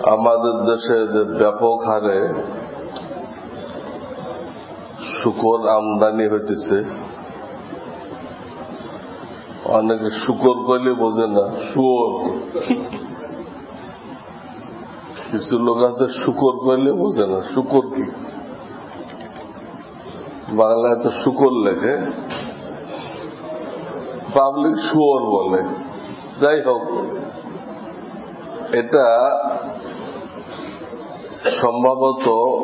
আমাদের দেশে যে ব্যাপক হারে শুকর আমদানি হইতেছে, অনেকে শুকর কইলে বোঝে না, শুয়োর। কিছু লোক আছে শুকর কইলে বোঝে না, শুকর কি। বাংলায় তো শুকর লেখে, পাবলিক শুয়োর বলে। যাই হোক, এটা সম্ভবত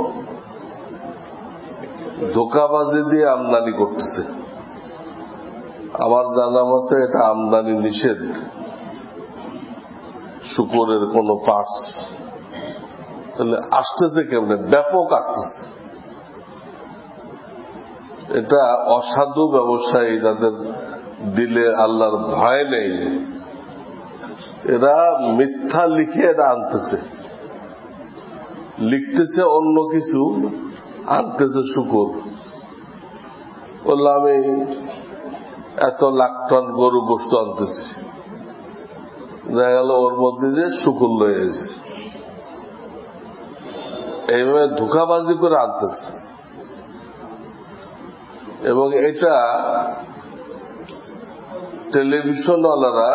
ধোঁকাবাজি দিয়ে আমদানি করতেছে। আমার জানা মতে এটা আমদানি নিষেধ, শুকরের কোন পার্টস। তাহলে আসতেছে কেমনে? ব্যাপক আসতেছে। এটা অসাধু ব্যবসায়ী, যাদের দিলে আল্লাহর ভয় নেই, এরা মিথ্যা লিখে এটা আনতেছে, লিখতেছে অন্য কিছু, আনতেছে শুকর। বললো আমি এত লাখ টন গরু গোস্ত আনতেছি, দেখা গেল ওর মধ্যে যে শুকর লয়ে গেছে। এইভাবে ধোঁকাবাজি করে আনতেছে, এবং এটা টেলিভিশনওয়ালারা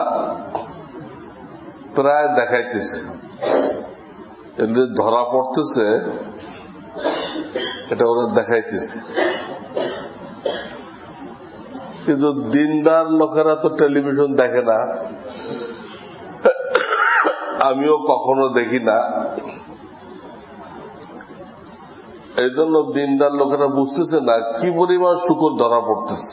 প্রায় দেখাইতেছে। এদের ধরা পড়তেছে, এটা ওরা দেখাইতেছে। কিন্তু দিনদার লোকেরা তো টেলিভিশন দেখে না, আমিও কখনো দেখি না। এই জন্য দিনদার লোকেরা বুঝতেছে না কি পরিমাণ শুকর ধরা পড়তেছে।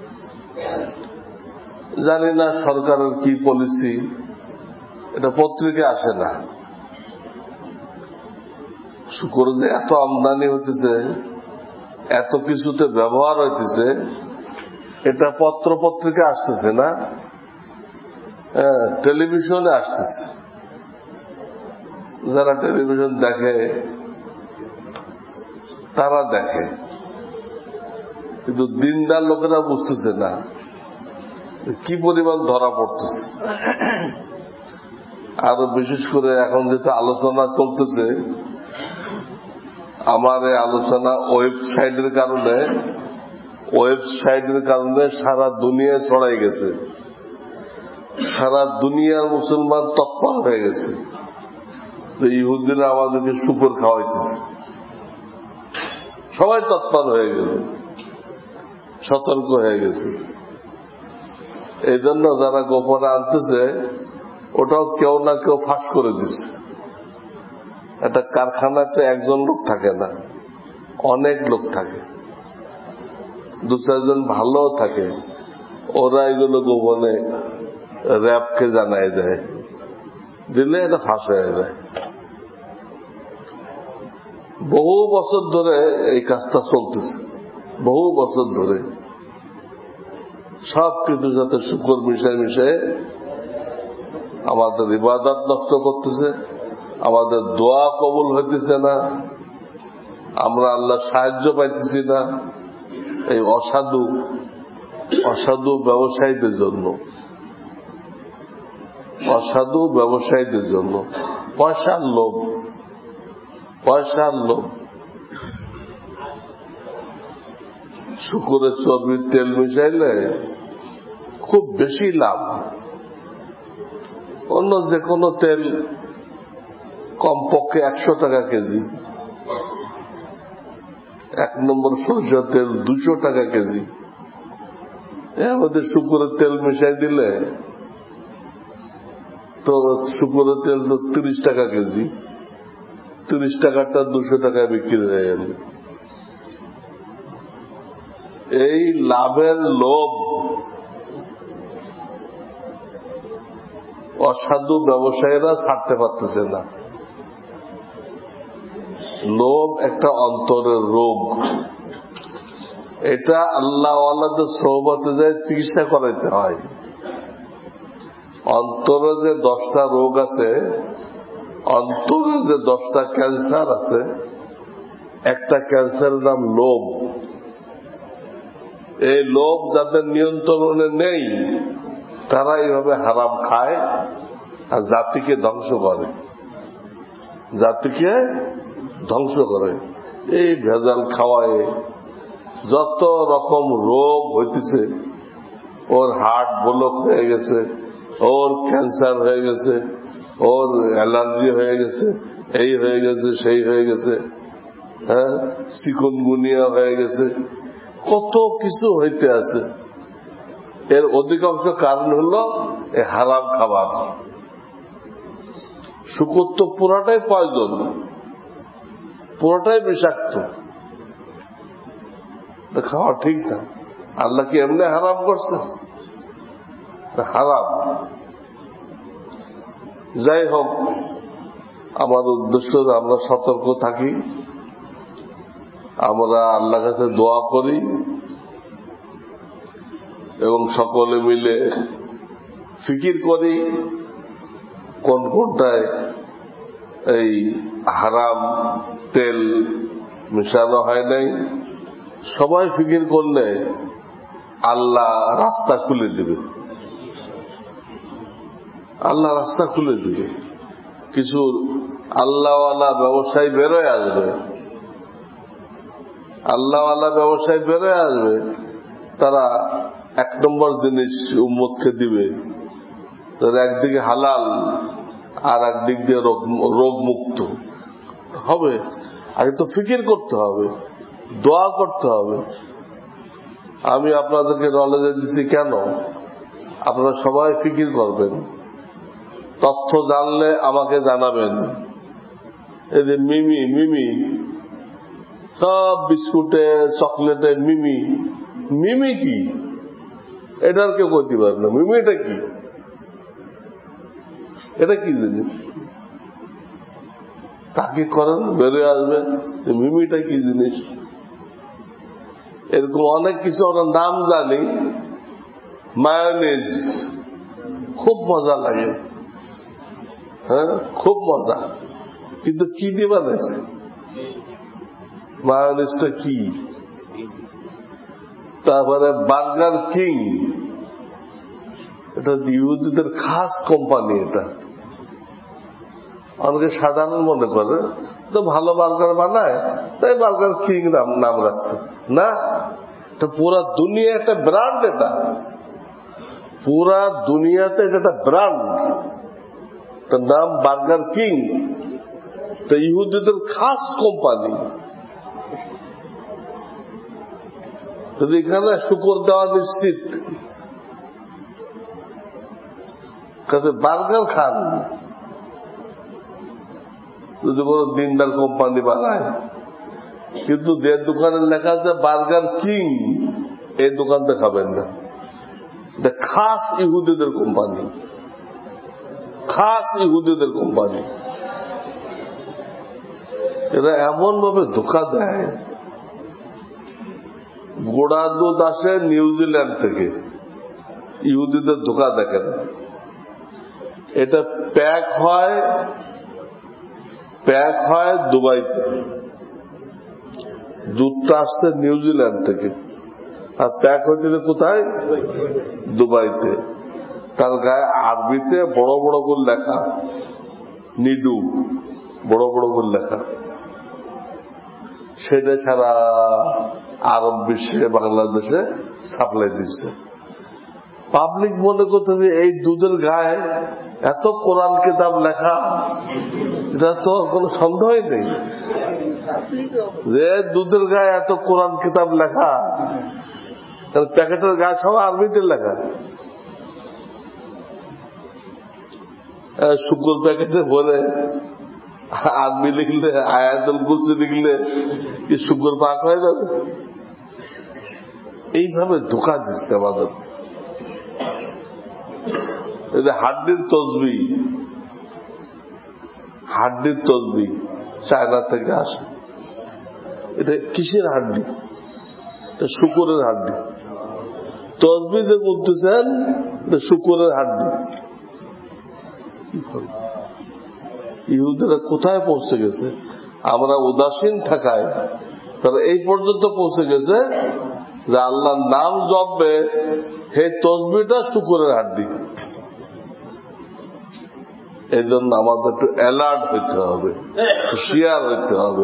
জানি না সরকারের কি পলিসি, এটা পত্রিকায় আসে না। শুকর যে এত আমদানি হইতেছে, এত কিছুতে ব্যবহার হইতেছে, এটা পত্র পত্রিকা আসতেছে না, টেলিভিশনে আসতেছে। যারা টেলিভিশন দেখে তারা দেখে, কিন্তু দিনদার লোকেরা বুঝতেছে না কি পরিমাণ ধরা পড়তেছে। আরো বিশেষ করে এখন যেটা আলোচনা চলতেছে, আমার এই আলোচনা ওয়েবসাইটের কারণে সারা দুনিয়ায় ছড়াই গেছে। সারা দুনিয়ার মুসলমান তৎপর হয়ে গেছে, ইহুদিরা আমাদেরকে শুকর খাওয়াইতেছে। সবাই তৎপর হয়ে গেছে, সতর্ক হয়ে গেছে। এই জন্য যারা গোপনে আনতেছে, ওটাও কেউ না কেউ ফাঁস করে দিচ্ছে। একটা কারখানাতে একজন লোক থাকে না, অনেক লোক থাকে, দু চারজন ভালো থাকে, ওরা এগুলো গোপনে র্যাবকে জানাই দেয়, দিলে এটা ফাঁস হয়ে যায়। বহু বছর ধরে এই কাজটা চলতেছে, বহু বছর ধরে। সব কিছু যাতে শুকর মিশায় আমাদের ইবাদত নষ্ট করতেছে, আমাদের দোয়া কবুল হইতেছে না, আমরা আল্লাহ সাহায্য পাইতেছি না। এই অসাধু ব্যবসায়ীদের জন্য পয়সার লোভ। শুকরের চর্বির তেল মিশাইলে খুব বেশি লাভ। অন্য যে কোনো তেল কমপক্ষে 100 টাকা কেজি, 1 নম্বর সরষের তেল 200 টাকা কেজি। এর মধ্যে শুকরের তেল মিশাই দিলে তো শুকরের তেল তো 30 টাকা কেজি, 30 টাকাটা 200 টাকায় বিক্রি হয়ে গেল। এই লাভের লোভ অসাধু ব্যবসায়ীরা ছাড়তে পারতেছে না। লোভ একটা অন্তরের রোগ, এটা আল্লাহওয়ালাদের সোহবতে যায় চিকিৎসা করাইতে হয়। অন্তরে যে 10টা রোগ আছে, অন্তরে যে 10টা ক্যান্সার আছে, একটা ক্যান্সারের নাম লোভ। এই লোভ যাদের নিয়ন্ত্রণে নেই, তারা এইভাবে হারাম খায় আর জাতিকে ধ্বংস করে। জাতিকে ধ্বংস করে। এই ভেজাল খাওয়ায় যত রকম রোগ হইতেছে, ওর হার্ট ব্লক হয়ে গেছে, ওর ক্যান্সার হয়ে গেছে, ওর অ্যালার্জি হয়ে গেছে, এই হয়ে গেছে, সেই হয়ে গেছে, হ্যাঁ, চিকুনগুনিয়া হয়ে গেছে, কত কিছু হইতে আছে। এর অধিকাংশ কারণ হলো এই হারাম খাবার। শুকর তো পুরাটাই পয়জন, পুরোটাই বিষাক্ত, খাওয়া ঠিক না। আল্লাহ কি এমনি হারাম করছে? হারাম। যাই হোক, আমার উদ্দেশ্য আমরা সতর্ক থাকি, আমরা আল্লাহর কাছে দোয়া করি এবং সকলে মিলে ফিকির করি কোন কোনটায় এই হারাম তেল মিশানো হয় নাই। সবাই ফিকির করলে আল্লাহ রাস্তা খুলে দিবে, আল্লাহ রাস্তা খুলে দিবে। কিছু আল্লাহওয়ালা ব্যবসায়ী বেরোয় আসবে, আল্লাহওয়ালা ব্যবসায়ী বেরোয় আসবে, তারা এক নম্বর জিনিস উম্মতকে দিবে, তারা একদিকে হালাল আর একদিক দিয়ে রোগ মুক্ত হবে। আগে তো ফিকির করতে হবে, দোয়া করতে হবে। আমি আপনাদেরকে নলেজে দিচ্ছি কেন, আপনারা সবাই ফিকির করবেন, তথ্য জানলে আমাকে জানাবেন। এই যে মিমি মিমি সব বিস্কুটে চকলেটে মিমি, মিমি কি এটার কেউ করতে পারে না। মিমিটা কি? এটা কি জিনিস? তাকে করেন, বেরিয়ে আসবেন মিমিটা কি জিনিস। এরকম অনেক কিছু আমরা নাম জানি। মায়োনিজ খুব মজা লাগে, হ্যাঁ খুব মজা, কিন্তু কি দিয়ে বানাইছে? মায়োনিজটা কি? তারপরে বার্গার কিং, এটা ইহুদিদের খাস কোম্পানি। এটা অনেকে সাধারণ মনে করে তো ভালো বার্গার বানায়, তাই বার্গার কিং নাম রাখছে। না, এটা পুরা দুনিয়া একটা ব্র্যান্ড, এটা পুরা দুনিয়াতে এটা ব্র্যান্ড, তার নাম বার্গার কিং। তো ইহুদিদের খাস কোম্পানি। যদি এখানে শুকর দেওয়া নিশ্চিত, কাজে বার্গার খান। যদি কোনো দিনদার কোম্পানি বানায়, কিন্তু যে দোকানে লেখা আছে বার্গার কিং, এই দোকানতে খাবেন না। এটা খাস ইহুদিদের কোম্পানি, খাস ইহুদিদের কোম্পানি। এরা এমন ভাবে ধোঁকা দেয়। গোড়া দুধ আসে নিউজিল্যান্ড থেকে, ইহুদিদের ধোঁকা দেখেন। এটা প্যাক হয় দুবাইতে, দুধটা আসছে নিউজিল্যান্ড থেকে, আর প্যাক হচ্ছে কোথায়? দুবাইতে। তার গায়ে আরবিতে বড় বড় করে লেখা নিডু, বড় বড় করে লেখা। সেটা ছাড়া আরব বিশ্বে, বাংলাদেশে সাপ্লাই দিচ্ছে। পাবলিক মনে করতে যে এই দুধের গায়ে এত কোরআন কিতাব লেখা, এটা তো কোনো সন্দেহই নেই যে দুধের গায়ে এত কোরআন কিতাব লেখা। প্যাকেটের গায়ে সব আরবিতে লেখা। শুকর প্যাকেটে বলে আরবি লিখলে, আয়াতুল কুরসি লিখলে কি শুকর পাক হয়ে যাবে? এইভাবে ধোঁকা দিচ্ছে আমাদের। হাড্ডির তসবি চায়না থেকে আসে। এটা কিসের হাড্ডি? এটা শুকরের হাড্ডি। তসবি যে বলতেছেন এটা শুকরের হাড্ডি। ইহুদিরা কোথায় পৌঁছে গেছে? আমরা উদাসীন থাকায় তারা এই পর্যন্ত পৌঁছে গেছে যে আল্লাহর নাম জপবে, হে তসবিটা শুকরের হাড্ডি। এই জন্য আমাদের একটু অ্যালার্ট হইতে হবে, হুঁশিয়ার হইতে হবে,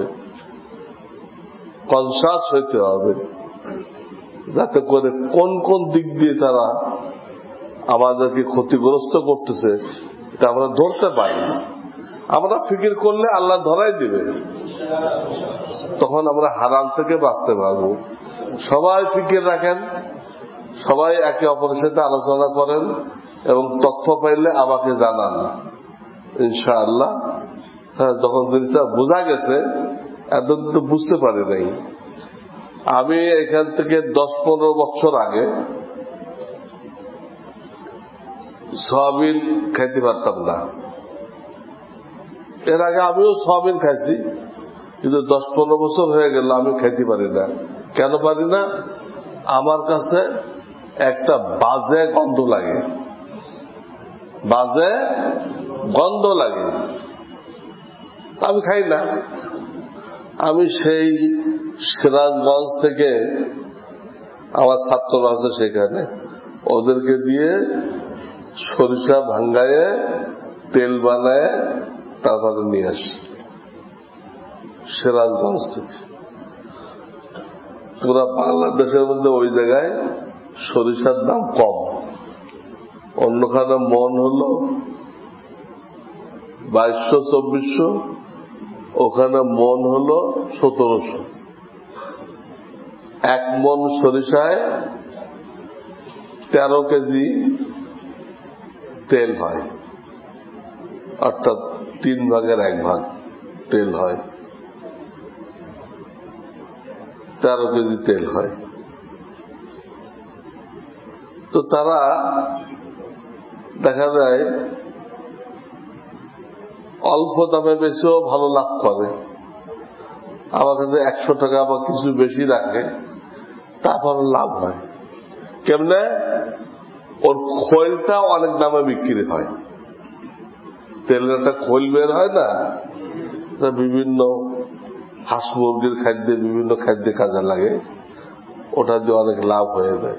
কনসাস হইতে হবে, যাতে করে কোন কোন দিক দিয়ে তারা আমাদেরকে ক্ষতিগ্রস্ত করতেছে এটা আমরা ধরতে পারি। আমরা ফিকির করলে আল্লাহ ধরাই দিবে, তখন আমরা হারাম থেকে বাঁচতে পারবো। সবাই ফিকির রাখেন, সবাই একে অপরের সাথে আলোচনা করেন এবং তথ্য পাইলে আমাকে জানান ইনশাআল্লাহ। হ্যাঁ, যখন জিনিসটা বোঝা গেছে, এতদিন তো বুঝতে পারি নাই। আমি এখান থেকে 10-15 বছর আগে সয়াবিন খাইতে পারতাম না। এর আগে আমিও সয়াবিন খাইছি, কিন্তু 10-15 বছর হয়ে গেল আমি খাইতে পারি না। কেন পারি না? আমার কাছে একটা বাজে গন্ধ লাগে, বাজে গন্ধ লাগে, আমি খাই না। আমি সেই সিরাজগঞ্জ থেকে আমার ছাত্ররা আছে সেখানে, ওদেরকে দিয়ে সরিষা ভাঙ্গায় তেল বানায় তারপরে নিয়ে আসি সিরাজগঞ্জ থেকে। পুরা বাংলাদেশের মধ্যে ওই জায়গায় সরিষার দাম কম, অন্যখানে মন হলো 2200-2400, ওখানে মন হলো 1700। 1 মন সরিষায় 13 কেজি তেল হয়, অর্থাৎ 3 ভাগের 1 ভাগ তেল হয়, 13 কেজি তেল হয়। তো তারা দেখা যায় অল্প দামে বেশিও ভালো লাভ করে, আমার কাছে 100 টাকা বা কিছু বেশি রাখে, তারপর লাভ হয়। কেমনে? ওর খোলটা অনেক দামে বিক্রি হয়। তেলের একটা খোল বের হয় না, বিভিন্ন হাঁস মুরগির খাদ্যে, বিভিন্ন খাদ্যে কাজে লাগে, ওটা দিয়ে অনেক লাভ হয়ে যায়।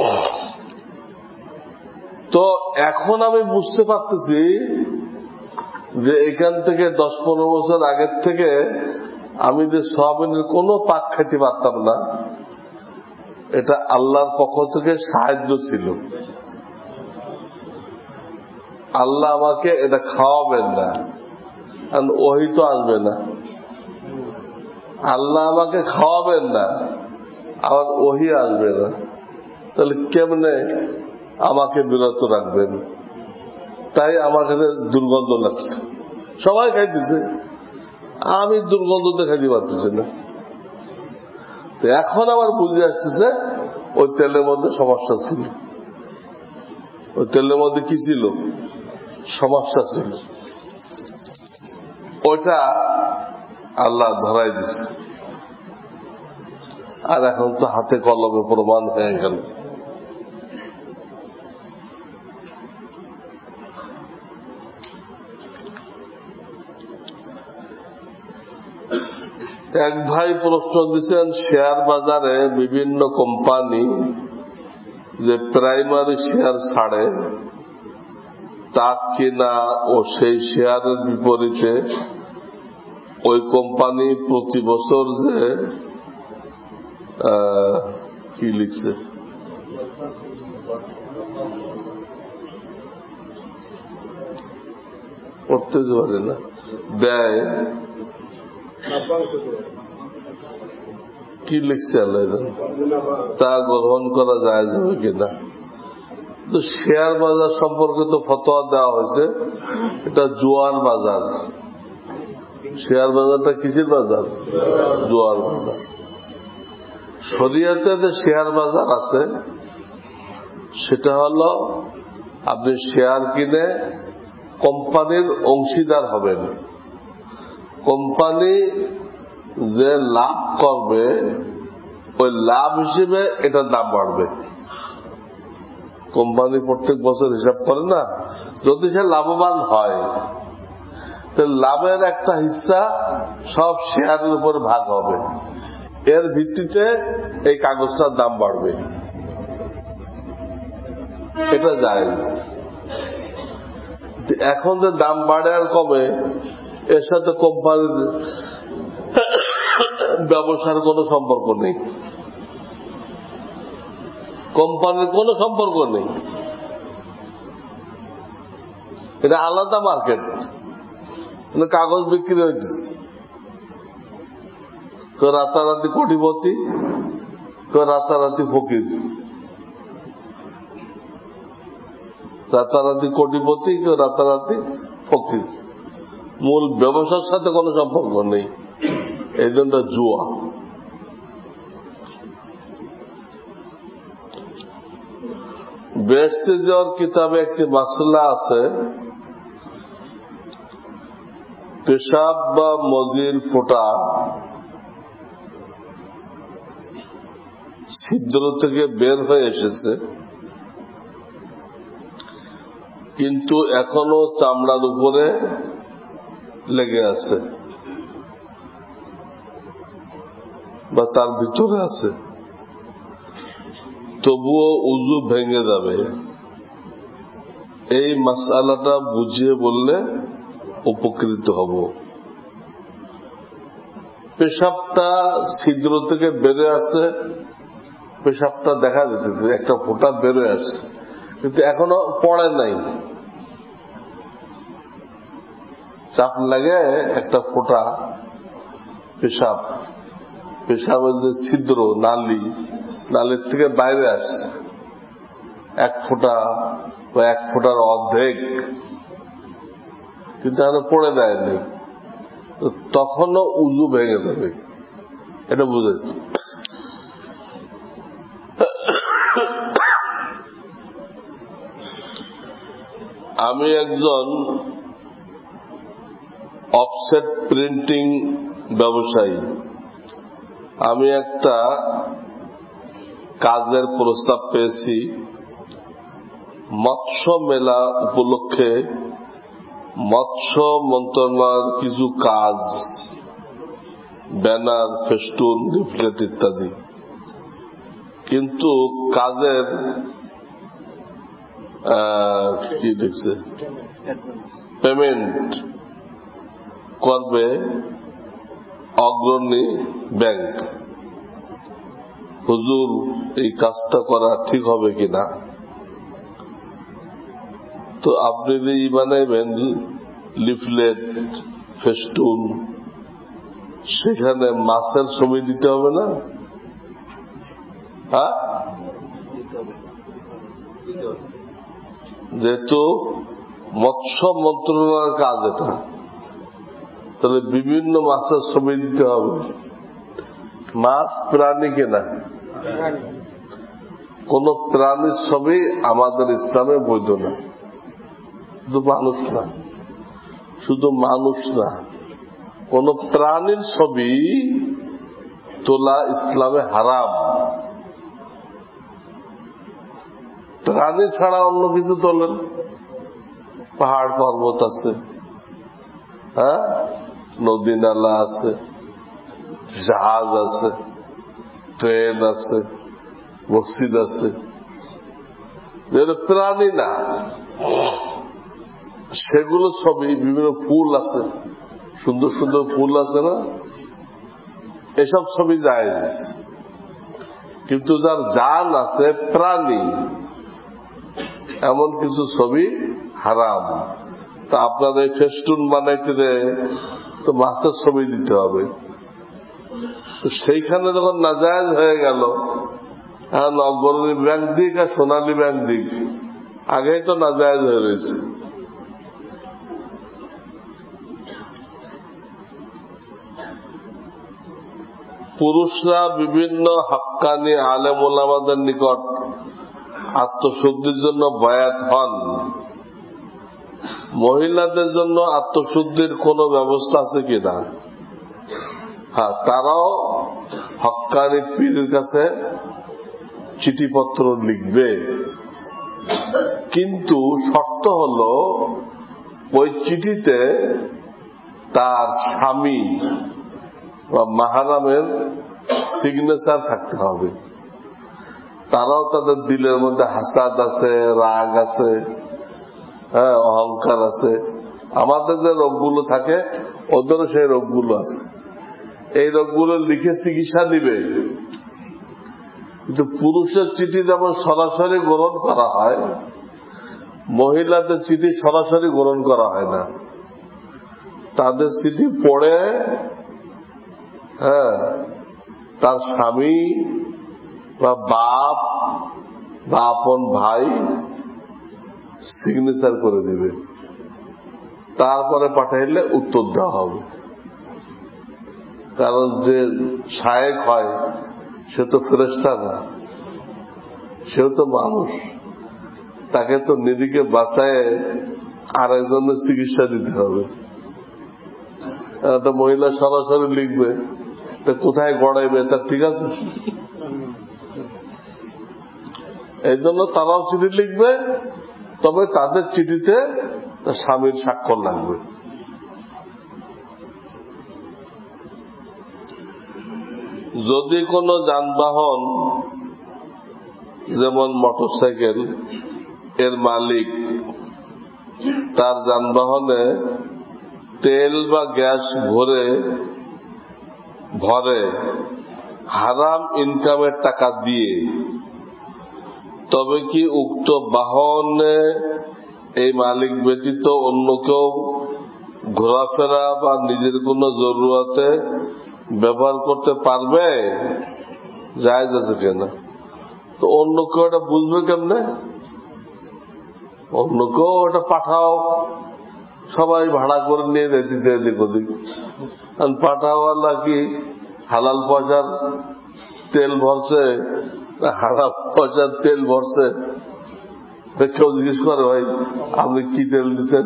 তো এখন আমি বুঝতে পারতেছি যে এখান থেকে 10-15 বছর আগের থেকে আমি যে সয়াবিনের কোনো পাক খেতে পারতাম না, এটা আল্লাহর পক্ষ থেকে সাহায্য ছিল। আল্লাহ আমাকে এটা খাওয়াবেন না, কারণ ওহি তো আসবে না। আল্লাহ আমাকে খাওয়াবেন না, আবার ওহি আসবে না, তাহলে কেমনে আমাকে বিরত রাখবেন? তাই আমার কাছে দুর্গন্ধ লাগছে। সবাই খাইতেছে, আমি দুর্গন্ধতে খাইতে পারতেছি না। তো এখন আবার বুঝে আসতেছে ওই তেলের মধ্যে সমস্যা ছিল। ওই তেলের মধ্যে কি ছিল? সমস্যা ছিল। ওইটা আল্লাহ ধরাই দিছে, আর এখন তো হাতে কলমে প্রমাণ হয়ে গেল। এক ভাই প্রশ্ন দিচ্ছেন, শেয়ার বাজারে বিভিন্ন কোম্পানি যে প্রাইমারি শেয়ার ছাড়ে তা কিনা ও সেই শেয়ারের বিপরীতে ওই কোম্পানি প্রতি বছর যে কি লিখছে, করতে পারে না, দেয়, কি লিখছে আল্লাহ, তা গ্রহণ করা যায় যাবে কিনা। তো শেয়ার বাজার সম্পর্কে তো ফতোয়া দেওয়া হয়েছে, এটা জুয়ার বাজার। শেয়ার বাজারটা কিসের বাজার? জুয়ার বাজার। শরিয়াতে যে শেয়ার বাজার আছে সেটা হলো আপনি শেয়ার কিনে কোম্পানির অংশীদার হবেন, কোম্পানি যে লাভ করবে ওই লাভ হিসেবে এটার দাম বাড়বে। কোম্পানি প্রত্যেক বছর হিসাব করে না, যদি সে লাভবান হয় তো লাভের একটা হিস্সা সব শেয়ারের উপর ভাগ হবে, এর ভিত্তিতে এই কাগজটার দাম বাড়বে। এটা জায়েজ। এখন যে দাম বাড়ে আর কমে, এর সাথে কোম্পানির ব্যবসার কোনো সম্পর্ক নেই, কোম্পানির কোনো সম্পর্ক নেই। এটা আলাদা মার্কেট। কাগজ বিক্রি হইতেছে, কেউ রাতারাতি কোটিপতি, কেউ রাতারাতি ফকির, রাতারাতি কোটিপতি, কেউ রাতারাতি ফকির। মূল ব্যবসার সাথে কোনো সম্পর্ক নেই, এই জন্য জুয়া। বেহেশতে যাওয়ার কিতাবে একটি মাসলা আছে, পেশাব বা মজির ফোঁটা ছিদ্র থেকে বের হয়ে এসেছে, কিন্তু এখনো চামড়ার উপরে লেগে আছে বা তার ভিতরে আছে, তবুও উযু ভেঙে যাবে। এই মাসআলাটা বুঝিয়ে বললে উপকৃত হব। পেশাবটা ছিদ্র থেকে বেড়ে আসে, পেশাবটা দেখা যেতেছে, একটা ফোঁটা বেরোয় আসছে, কিন্তু এখনো পড়ে নাই। চাপ লাগে একটা ফোঁটা পেশাব, পেশাবের যে ছিদ্র নালী, নালীর থেকে বাইরে আসছে এক ফোঁটা বা এক ফোঁটার অর্ধেক, কিন্তু এখনো পড়ে দেয়নি, তো তখনও উযু ভেঙে যাবে, এটা বুঝেছি। আমি একজন অফসেট প্রিন্টিং ব্যবসায়ী। আমি একটা কাজের প্রস্তাব পেয়েছি, মৎস্য মেলা উপলক্ষে মৎস্য মন্ত্রণালয়ের কিছু কাজ, ব্যানার, ফেস্টুন, লিফলেট ইত্যাদি। কিন্তু কাজের কি দেখছে পেমেন্ট করবে অগ্রণী ব্যাংক। হুজুর, এই কাজটা করা ঠিক হবে কিনা? তো আপনি যে বানাইবেন লিফলেট, ফেস্টুন, সেখানে মাছের ছবি দিতে হবে না? হ্যাঁ, যেহেতু মৎস্য মন্ত্রণালয়ের কাজ এটা, তাহলে বিভিন্ন মাছের ছবি দিতে হবে। মাছ প্রাণী কিনা, কোন প্রাণীর ছবি আমাদের ইসলামে বৈধ না। শুধু মানুষ না, শুধু মানুষ না, কোন প্রাণীর ছবি তোলা ইসলামে হারাম। প্রাণী ছাড়া অন্য কিছু তোলেন, পাহাড় পর্বত আছে, হ্যাঁ, নদী নালা আছে, জাহাজ আছে, ট্রেন আছে, মসজিদ আছে, প্রাণী না, সেগুলো ছবি। বিভিন্ন ফুল আছে, সুন্দর সুন্দর ফুল আছে না, এসব ছবি জায়েজ। কিন্তু যার জান আছে, প্রাণী, এমন কিছু ছবি হারাম। তা আপনার এই ফেস্টুন বানাইতে তো মাছের ছবি দিতে হবে। তো সেইখানে যখন নাজায়েজ হয়ে গেল, এখন অগ্রণী ব্যাংক দিক আর সোনালী ব্যাংক দিক, আগেই তো নাজায়েজ হয়ে রয়েছে। পুরুষরা বিভিন্ন হাক্কানি আলেম ওলামাদের নিকট আত্মশুদ্ধির জন্য বায়াত হন। মহিলাদের জন্য আত্মশুদ্ধির কোন ব্যবস্থা আছে কিনা? হ্যাঁ, তারাও হক্কানি পীরের কাছে চিঠিপত্র লিখবে, কিন্তু শর্ত হল ওই চিঠিতে তার স্বামী বা মাহরামের সিগনেচার থাকতে হবে। তারাও তাদের দিলের মধ্যে হাসাদ আছে, রাগ আছে, হ্যাঁ, অহংকার আছে। আমাদের যে রোগগুলো থাকে ওদেরও সেই রোগগুলো আছে। এই রোগগুলো লিখে চিকিৎসা দিবে, কিন্তু পুরুষের চিঠি যেমন সরাসরি গ্রহণ করা হয়, মহিলাদের চিঠি সরাসরি গ্রহণ করা হয় না। তাদের চিঠি পড়ে তার স্বামী বা বাপ বা আপন ভাই সিগনেচার করে দিবে, তারপরে পাঠাইলে উত্তর দেওয়া হবে। কারণ যে শায়েক হয় সে তো ফেরেশতা না, সেও তো মানুষ। তাকে তো নিজেকে বাঁচায় আরেকজনের চিকিৎসা দিতে হবে। একটা মহিলা সরাসরি লিখবে, তা কোথায় গড়াইবে তার ঠিক আছে? এই জন্য তারাও চিঠি লিখবে, তবে তাদের চিঠিতে তার স্বামীর স্বাক্ষর লাগবে। যদি কোনো যানবাহন যেমন মোটরসাইকেল এর মালিক তার যানবাহনে তেল বা গ্যাস ভরে হারাম ইনকামের টাকা দিয়ে, তবে কি উক্ত বাহনে এই মালিক ব্যতীত অন্য কেউ ঘোরাফেরা বা নিজের কোনো জরুরতে ব্যবহার করতে পারবে? জায়েজ আছে কেনা? তো অন্য কেউ এটা বুঝবে কেমনে? অন্য কেউ এটা পাঠাও, সবাই ভাড়া করে নিয়ে যেতে এদিক ওদিক। পাঠাওয়ালা কি হালাল পয়সার তেল ভরছে, হারাম পয়সার তেল ভরছে? কেউ জিজ্ঞেস করে ভাই আপনি কি তেল দিচ্ছেন?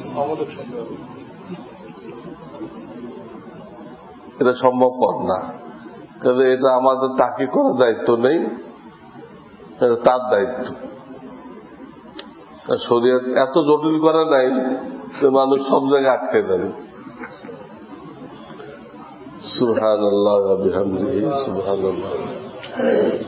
এটা সম্ভবপর না, কারণ এটা আমাদের তাকে করার দায়িত্ব নেই, তার দায়িত্ব। শরীয়ত এত জটিল করে নাই যে মানুষ সব জায়গায় আটকে যাবে। সুবহানাল্লাহ ওয়া বিহামদিহি সুবহানাল্লাহ।